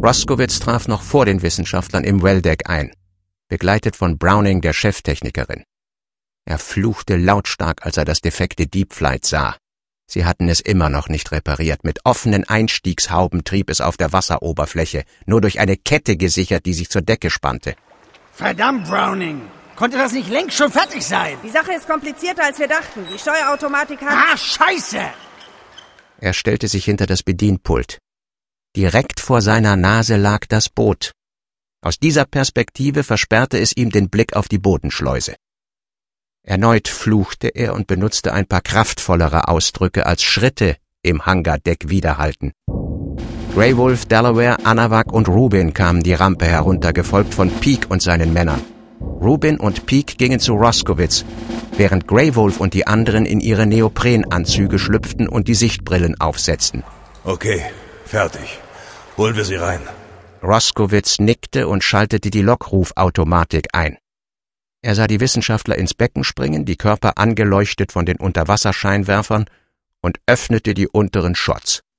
Roskowitz traf noch vor den Wissenschaftlern im Welldeck ein, begleitet von Browning, der Cheftechnikerin. Er fluchte lautstark, als er das defekte Deep Flight sah. Sie hatten es immer noch nicht repariert. Mit offenen Einstiegshauben trieb es auf der Wasseroberfläche, nur durch eine Kette gesichert, die sich zur Decke spannte. Verdammt, Browning! Konnte das nicht längst schon fertig sein? Die Sache ist komplizierter, als wir dachten. Die Steuerautomatik hat... Ah, Scheiße! Er stellte sich hinter das Bedienpult. Direkt vor seiner Nase lag das Boot. Aus dieser Perspektive versperrte es ihm den Blick auf die Bodenschleuse. Erneut fluchte er und benutzte ein paar kraftvollere Ausdrücke, als Schritte im Hangardeck widerhallten. Grey Wolf, Delaware, Anawak und Rubin kamen die Rampe herunter, gefolgt von Peake und seinen Männern. Rubin und Peake gingen zu Roskowitz, während Grey Wolf und die anderen in ihre Neoprenanzüge schlüpften und die Sichtbrillen aufsetzten. Okay, fertig. Holen wir sie rein. Roskowitz nickte und schaltete die Lockrufautomatik ein. Er sah die Wissenschaftler ins Becken springen, die Körper angeleuchtet von den Unterwasserscheinwerfern, und öffnete die unteren Shots.